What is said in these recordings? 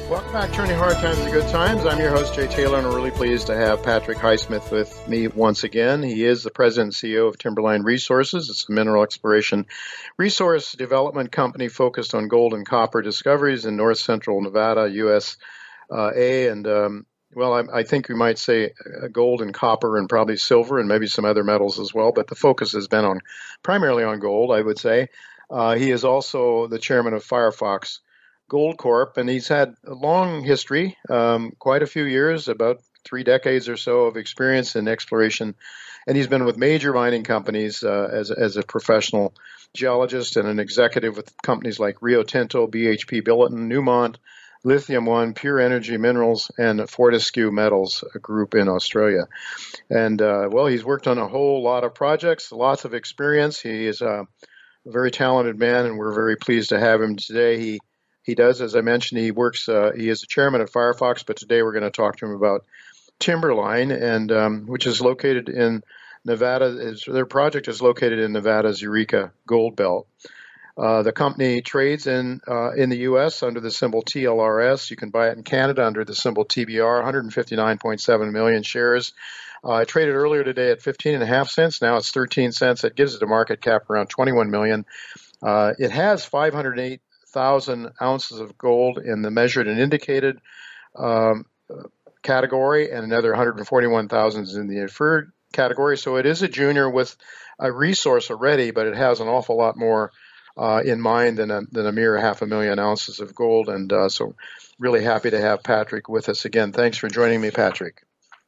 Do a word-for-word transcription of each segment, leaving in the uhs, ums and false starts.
Welcome back, Turning Hard Times to Good Times. I'm your host, Jay Taylor, and I'm really pleased to have Patrick Highsmith with me once again. He is the president and C E O of Timberline Resources. It's a mineral exploration resource development company focused on gold and copper discoveries in north central Nevada, U S A. And, um, well, I, I think we might say gold and copper and probably silver and maybe some other metals as well, but the focus has been on primarily on gold, I would say. Uh, he is also the chairman of Firefox Gold Corp, and he's had a long history, um, quite a few years, about three decades or so of experience in exploration, and he's been with major mining companies uh, as, as a professional geologist and an executive with companies like Rio Tinto, B H P Billiton, Newmont, Lithium One, Pure Energy Minerals, and Fortescue Metals Group in Australia. And, uh, well, he's worked on a whole lot of projects, lots of experience. He is a very talented man, and we're very pleased to have him today. He He does, as I mentioned, he works, uh, he is the chairman of Firefox, but today we're going to talk to him about Timberline, and um, which is located in Nevada. Is, their project is located in Nevada's Eureka Gold Belt. Uh, the company trades in uh, in the U S under the symbol T L R S. You can buy it in Canada under the symbol T B R, one hundred fifty-nine point seven million shares. Uh, I traded earlier today at fifteen and a half cents. Now it's thirteen cents. It gives it a market cap around twenty-one million. Uh, it has five hundred eight thousand ounces of gold in the measured and indicated um, category, and another one hundred forty-one thousand in the inferred category. So it is a junior with a resource already, but it has an awful lot more uh, in mind than a, than a mere half a million ounces of gold. And uh, so really happy to have Patrick with us again. Thanks for joining me, Patrick.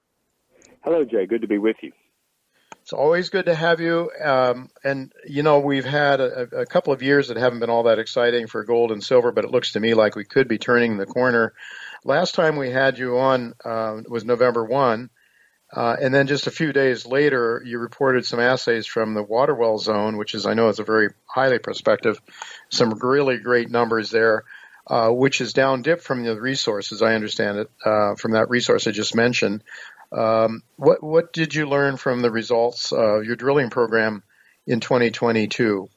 Hello, Jay. Good to be with you. It's always good to have you. Um, and, you know, we've had a, a couple of years that haven't been all that exciting for gold and silver, but it looks to me like we could be turning the corner. Last time we had you on uh, was November first. Uh, and then just a few days later, you reported some assays from the Waterwell Zone, which is, I know, is a very highly prospective, some really great numbers there, uh, which is down dip from the resources, I understand it, uh, from that resource I just mentioned. Um, what what did you learn from the results of your drilling program in twenty twenty-two?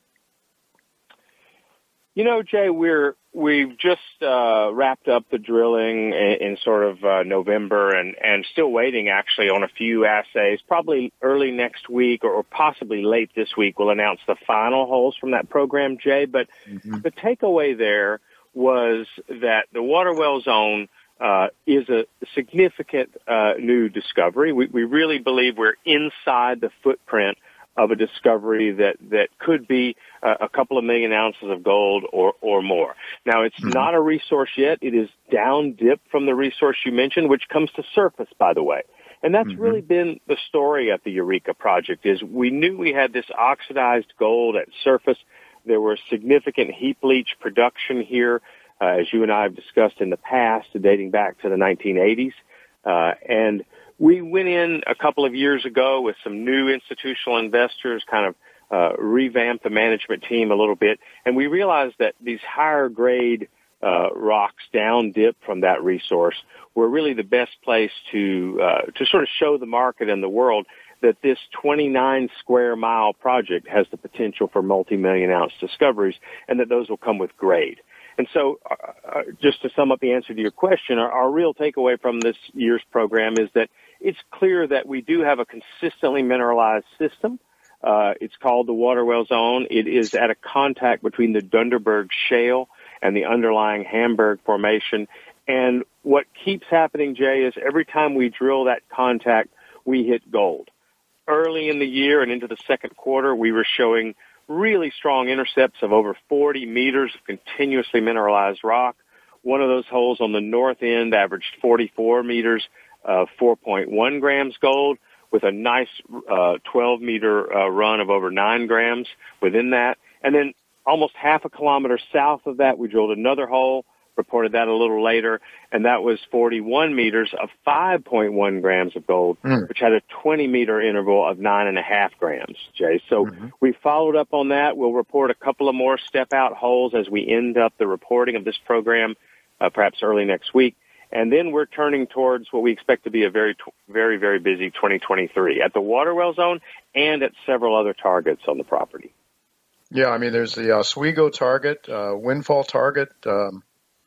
You know, Jay, we're we've just uh, wrapped up the drilling in, in sort of uh, November, and and still waiting actually on a few assays. Probably early next week or, or possibly late this week, we'll announce the final holes from that program, Jay. But mm-hmm. the takeaway there was that the Waterwell Zone Uh, is a significant uh, new discovery. We, we really believe we're inside the footprint of a discovery that, that could be uh, a couple of million ounces of gold or, or more. Now, it's mm-hmm. not a resource yet. It is down dip from the resource you mentioned, which comes to surface, by the way. And that's mm-hmm. really been the story at the Eureka project, is we knew we had this oxidized gold at surface. There were significant heap leach production here, Uh, as you and I have discussed in the past, dating back to the nineteen eighties. Uh, and we went in a couple of years ago with some new institutional investors, kind of uh, revamped the management team a little bit, and we realized that these higher grade uh, rocks down dip from that resource were really the best place to uh, to sort of show the market and the world that this twenty-nine square mile project has the potential for multi-million ounce discoveries, and that those will come with grade. And so, uh, just to sum up the answer to your question, our, our real takeaway from this year's program is that it's clear that we do have a consistently mineralized system. Uh, it's called the Waterwell Zone. It is at a contact between the Dunderberg Shale and the underlying Hamburg Formation. And what keeps happening, Jay, is every time we drill that contact, we hit gold. Early in the year and into the second quarter, we were showing really strong intercepts of over forty meters of continuously mineralized rock. One of those holes on the north end averaged forty-four meters of four point one grams gold, with a nice uh, twelve meter uh, run of over nine grams within that. And then almost half a kilometer south of that, we drilled another hole, reported that a little later, and that was forty-one meters of five point one grams of gold, mm. which had a twenty meter interval of nine and a half grams, Jay. So mm-hmm. we followed up on that. We'll report a couple of more step-out holes as we end up the reporting of this program, uh, perhaps early next week. And then we're turning towards what we expect to be a very, very, very busy twenty twenty-three at the Waterwell Zone and at several other targets on the property. Yeah, I mean, there's the Oswego target, uh, Windfall target, um,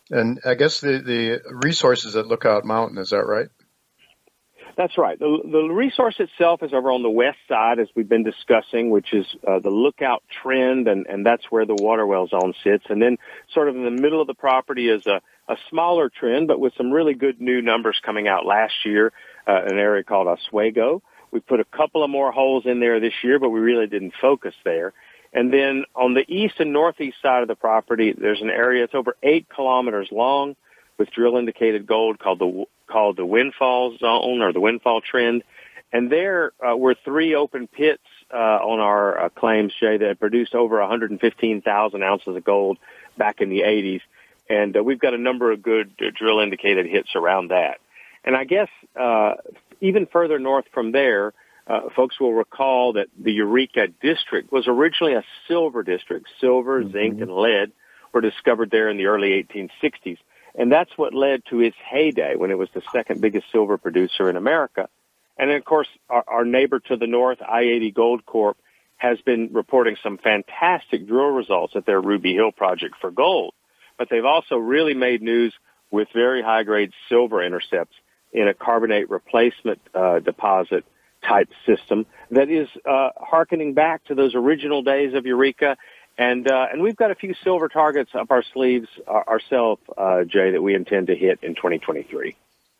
And I guess the, the resources at Lookout Mountain, is that right? That's right. The, the resource itself is over on the west side, as we've been discussing, which is uh, the Lookout Trend, and, and that's where the water well zone sits. And then sort of in the middle of the property is a, a smaller trend, but with some really good new numbers coming out last year, uh, an area called Oswego. We put a couple of more holes in there this year, but we really didn't focus there. And then on the east and northeast side of the property, there's an area that's over eight kilometers long with drill-indicated gold called the called the Windfall Zone or the Windfall Trend. And there uh, were three open pits uh, on our uh, claims, Jay, that produced over one hundred fifteen thousand ounces of gold back in the eighties. And uh, we've got a number of good uh, drill-indicated hits around that. And I guess uh, even further north from there, uh, folks will recall that the Eureka District was originally a silver district. Silver, mm-hmm. zinc, and lead were discovered there in the early eighteen sixties. And that's what led to its heyday when it was the second biggest silver producer in America. And then, of course, our, our neighbor to the north, I eighty Gold Corp, has been reporting some fantastic drill results at their Ruby Hill project for gold. But they've also really made news with very high-grade silver intercepts in a carbonate replacement uh, deposit type system that is uh, hearkening back to those original days of Eureka. And uh, and we've got a few silver targets up our sleeves uh, ourselves, uh, Jay, that we intend to hit in twenty twenty-three.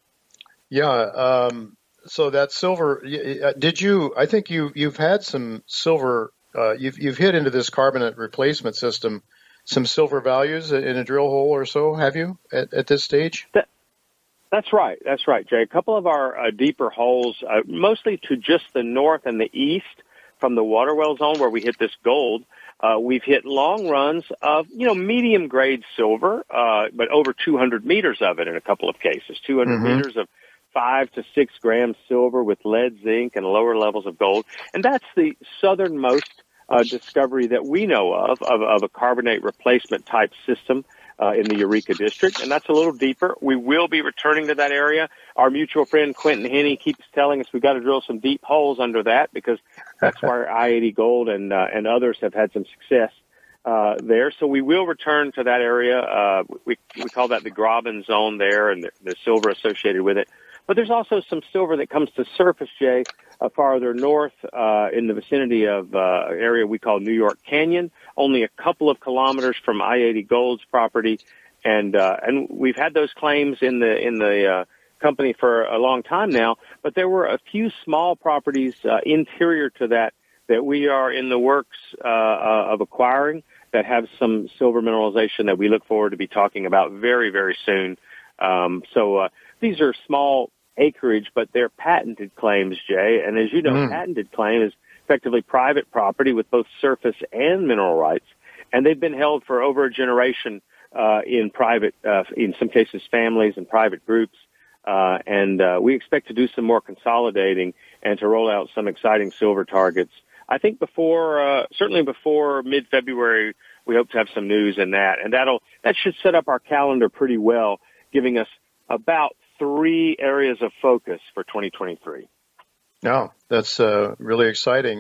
Yeah. Um, so that silver, did you? I think you you've had some silver. Uh, you've you've hit into this carbonate replacement system, some silver values in a drill hole or so. Have you at, at this stage? That, that's right. That's right, Jay. A couple of our uh, deeper holes, uh, mostly to just the north and the east from the water well zone where we hit this gold. Uh, we've hit long runs of, you know, medium grade silver, uh, but over two hundred meters of it in a couple of cases, two hundred mm-hmm. meters of five to six grams silver with lead, zinc, and lower levels of gold. And that's the southernmost uh, discovery that we know of, of, of a carbonate replacement type system uh, in the Eureka District. And that's a little deeper. We will be returning to that area. Our mutual friend Quentin Henney keeps telling us we've got to drill some deep holes under that because that's where I eighty Gold and uh, and others have had some success uh, there. So we will return to that area. Uh, we we call that the Graben zone there, and the, the silver associated with it. But there's also some silver that comes to surface, Jay, uh, farther north uh, in the vicinity of uh, an area we call New York Canyon, only a couple of kilometers from I eighty Gold's property, and uh, and we've had those claims in the in the uh, company for a long time now, but there were a few small properties uh, interior to that that we are in the works uh, uh, of acquiring that have some silver mineralization that we look forward to be talking about very, very soon. Um, so uh, these are small acreage, but they're patented claims, Jay. And as you know, mm. patented claim is effectively private property with both surface and mineral rights, and they've been held for over a generation uh, in private, uh, in some cases, families and private groups. Uh, and uh, we expect to do some more consolidating and to roll out some exciting silver targets. I think before, uh, certainly before mid-February, we hope to have some news in that. And that'll, that should set up our calendar pretty well, giving us about three areas of focus for twenty twenty-three. No, that's uh, really exciting.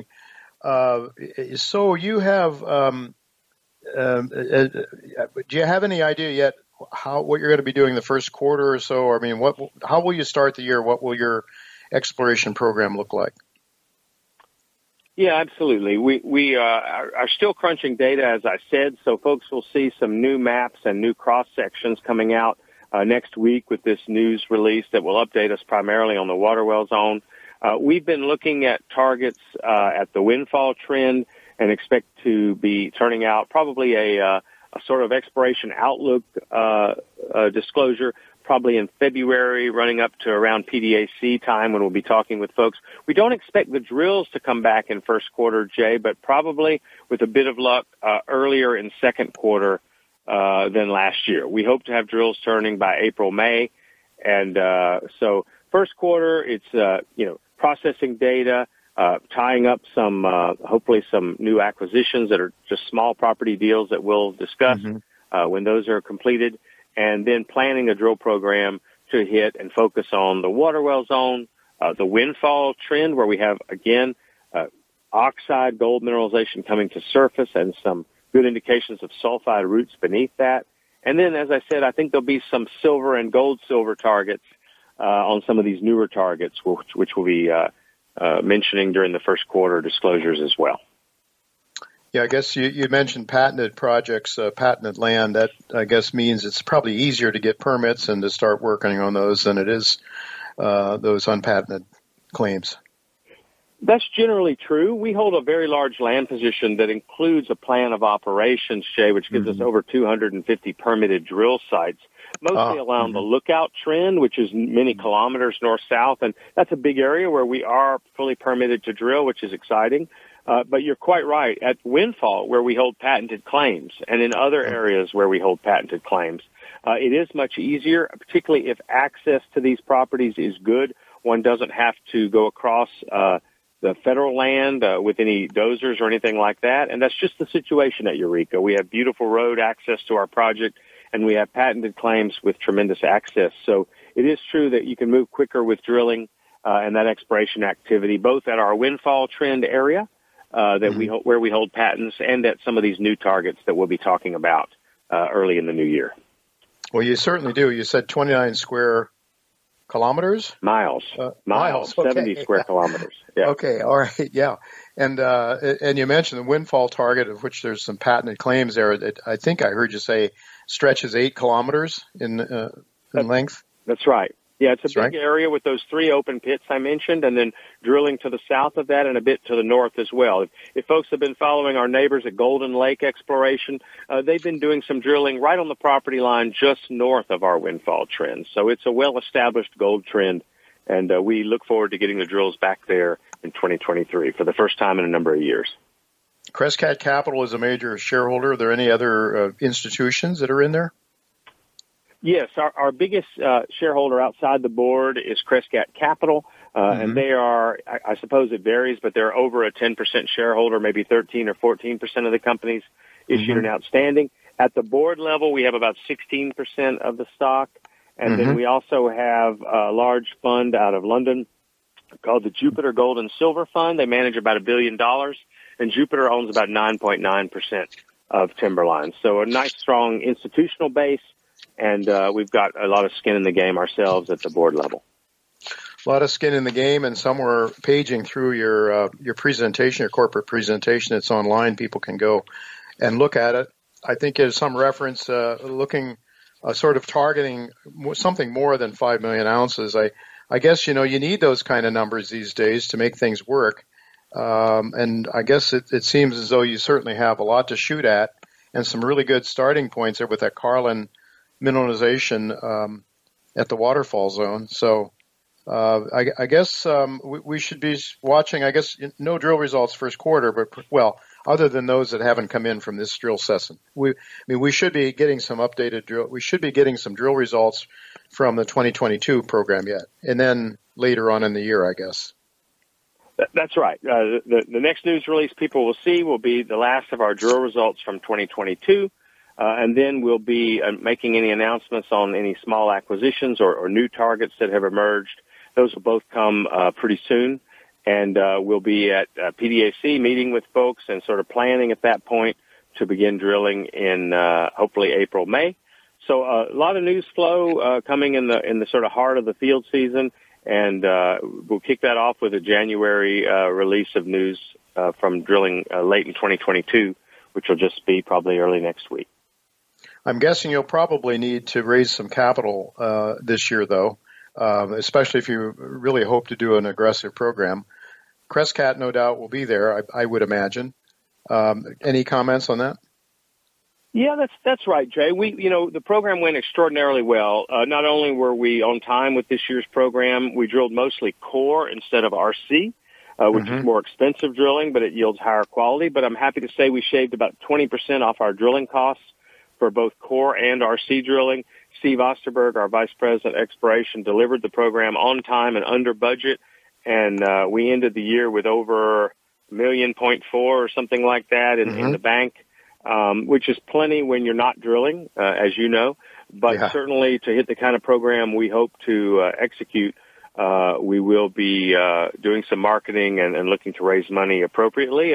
Uh, so you have, um, um, uh, do you have any idea yet how what you're going to be doing the first quarter or so? I mean, what how will you start the year? What will your exploration program look like? Yeah, absolutely. We we uh, are, are still crunching data, as I said, so folks will see some new maps and new cross sections coming out uh, next week with this news release that will update us primarily on the water well zone. Uh, we've been looking at targets uh, at the Windfall Trend and expect to be turning out probably a uh, a sort of exploration outlook uh, uh, disclosure probably in February, running up to around P D A C time when we'll be talking with folks. We don't expect the drills to come back in first quarter, Jay, but probably with a bit of luck uh, earlier in second quarter uh, than last year. We hope to have drills turning by April, May. And uh, so first quarter, it's, uh, you know, processing data, Uh, tying up some, uh, hopefully some new acquisitions that are just small property deals that we'll discuss mm-hmm. uh, when those are completed, and then planning a drill program to hit and focus on the water well zone, uh, the Windfall Trend, where we have, again, uh, oxide gold mineralization coming to surface and some good indications of sulfide roots beneath that, And then, as I said, I think there'll be some silver and gold silver targets uh, on some of these newer targets, which, which we'll be uh, uh, mentioning during the first quarter disclosures as well. Yeah, I guess you, you mentioned patented projects, uh, patented land. That, I guess, means it's probably easier to get permits and to start working on those than it is uh, those unpatented claims. That's generally true. We hold a very large land position that includes a plan of operations, Jay, which gives mm-hmm. us over two hundred fifty permitted drill sites, mostly oh, along mm-hmm. the Lookout Trend, which is many kilometers north-south. And that's a big area where we are fully permitted to drill, which is exciting. Uh, but you're quite right. At Windfall, where we hold patented claims, and in other areas where we hold patented claims, uh, it is much easier, particularly if access to these properties is good. One doesn't have to go across uh the federal land uh, with any dozers or anything like that. And that's just the situation at Eureka. We have beautiful road access to our project, and we have patented claims with tremendous access. So it is true that you can move quicker with drilling uh, and that exploration activity, both at our Windfall Trend area uh, that mm-hmm. we where we hold patents, and at some of these new targets that we'll be talking about uh, early in the new year. Well, you certainly do. You said twenty-nine square kilometers? Miles. Uh, miles. miles. Okay. seventy square kilometers. Yeah. Okay. All right. Yeah. And uh, and you mentioned the Windfall target, of which there's some patented claims there. It, I think I heard you say stretches eight kilometers in uh, in that's, length. That's right. Yeah, it's a that's big right. area with those three open pits I mentioned, and then drilling to the south of that and a bit to the north as well. If, if folks have been following our neighbors at Golden Lake Exploration, uh, they've been doing some drilling right on the property line just north of our Windfall Trend. So it's a well-established gold trend, and uh, we look forward to getting the drills back there in twenty twenty-three for the first time in a number of years. Crescat Capital is a major shareholder. Are there any other uh, institutions that are in there? Yes, our, our biggest uh, shareholder outside the board is Crescat Capital, uh, mm-hmm. and they are, I, I suppose it varies, but they're over a ten percent shareholder, maybe thirteen or fourteen percent of the companies issued mm-hmm. an outstanding. At the board level, we have about sixteen percent of the stock, and mm-hmm. then we also have a large fund out of London called the Jupiter Gold and Silver Fund. They manage about a billion dollars, and Jupiter owns about nine point nine percent of Timberline. So a nice, strong institutional base. And uh, we've got a lot of skin in the game ourselves at the board level. A lot of skin in the game, and somewhere paging through your uh, your presentation, your corporate presentation. It's online. People can go and look at it. I think there's some reference uh, looking uh, sort of targeting something more than five million ounces. I, I guess, you know, you need those kind of numbers these days to make things work. Um, and I guess it, it seems as though you certainly have a lot to shoot at and some really good starting points there with that Carlin mineralization um, at the waterfall zone. So uh, I, I guess um, we, we should be watching, I guess, no drill results first quarter, but, well, other than those that haven't come in from this drill session. We, I mean, we should be getting some updated drill. We should be getting some drill results from the twenty twenty-two program yet, and then later on in the year, I guess. That's right. Uh, the, the next news release people will see will be the last of our drill results from twenty twenty-two. Uh, and then we'll be uh, making any announcements on any small acquisitions or, or new targets that have emerged. Those will both come uh, pretty soon. And uh, we'll be at uh, P D A C meeting with folks and sort of planning at that point to begin drilling in uh, hopefully April, May. So uh, a lot of news flow uh, coming in the in the sort of heart of the field season. And uh, we'll kick that off with a January uh, release of news uh, from drilling uh, late in twenty twenty-two, which will just be probably early next week. I'm guessing you'll probably need to raise some capital uh, this year, though, uh, especially if you really hope to do an aggressive program. Crescat, no doubt, will be there, I, I would imagine. Um, any comments on that? Yeah, that's that's right, Jay. We, you know, the program went extraordinarily well. Uh, not only were we on time with this year's program, we drilled mostly core instead of R C, uh, which mm-hmm. is more expensive drilling, but it yields higher quality. But I'm happy to say we shaved about twenty percent off our drilling costs for both core and R C drilling. Steve Osterberg, our Vice President Exploration, delivered the program on time and under budget, and uh, we ended the year with over a million point four or something like that in, mm-hmm. in the bank, um, which is plenty when you're not drilling, uh, as you know. But yeah. certainly to hit the kind of program we hope to uh, execute, uh, we will be uh, doing some marketing and, and looking to raise money appropriately. And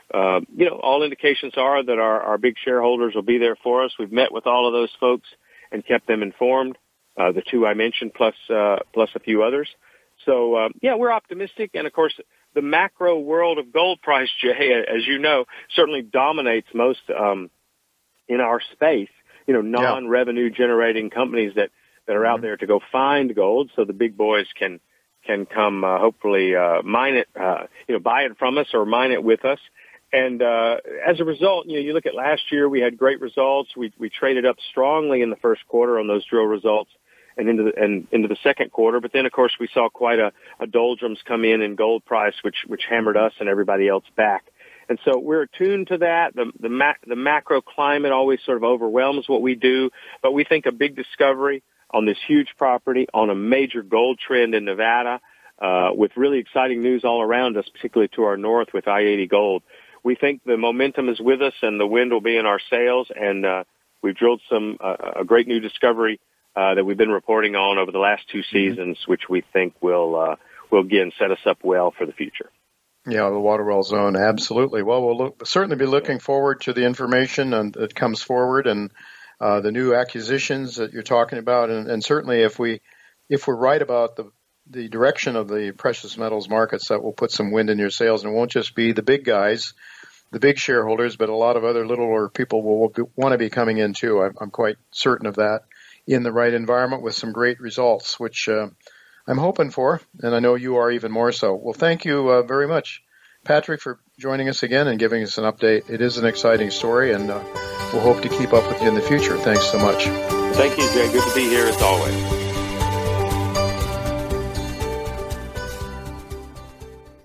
uh, you know, all indications are that our, our big shareholders will be there for us. We've met with all of those folks and kept them informed, uh, the two I mentioned plus uh, plus a few others. So, uh, yeah, we're optimistic. And, of course, the macro world of gold price, Jay, as you know, certainly dominates most um, in our space, you know, non-revenue generating companies that, that are out there to go find gold so the big boys can can come uh, hopefully uh, mine it, uh, you know, buy it from us or mine it with us. And uh, as a result, you know, you look at last year, we had great results. We we traded up strongly in the first quarter on those drill results and into the, and into the second quarter. But then, of course, we saw quite a, a doldrums come in in gold price, which which hammered us and everybody else back. And so we're attuned to that. The the, ma- the macro climate always sort of overwhelms what we do. But we think a big discovery on this huge property, on a major gold trend in Nevada, uh, with really exciting news all around us, particularly to our north with I eighty Gold. We think the momentum is with us and the wind will be in our sails. And uh, we've drilled some uh, a great new discovery uh, that we've been reporting on over the last two seasons, mm-hmm. which we think will uh, will again set us up well for the future. Yeah, the water well zone, absolutely. Well, we'll look, certainly be looking forward to the information and, that comes forward and uh, the new acquisitions that you're talking about. And, and certainly, if we if we're right about the the direction of the precious metals markets, that will put some wind in your sails, and it won't just be the big guys, the big shareholders, but a lot of other littler people will, will want to be coming in too. I'm, I'm quite certain of that, in the right environment with some great results, which uh, I'm hoping for, and I know you are even more so. Well, thank you uh, very much, Patrick, for joining us again and giving us an update. It is an exciting story, and uh, we'll hope to keep up with you in the future. Thanks so much. Thank you, Jay. Good to be here as always.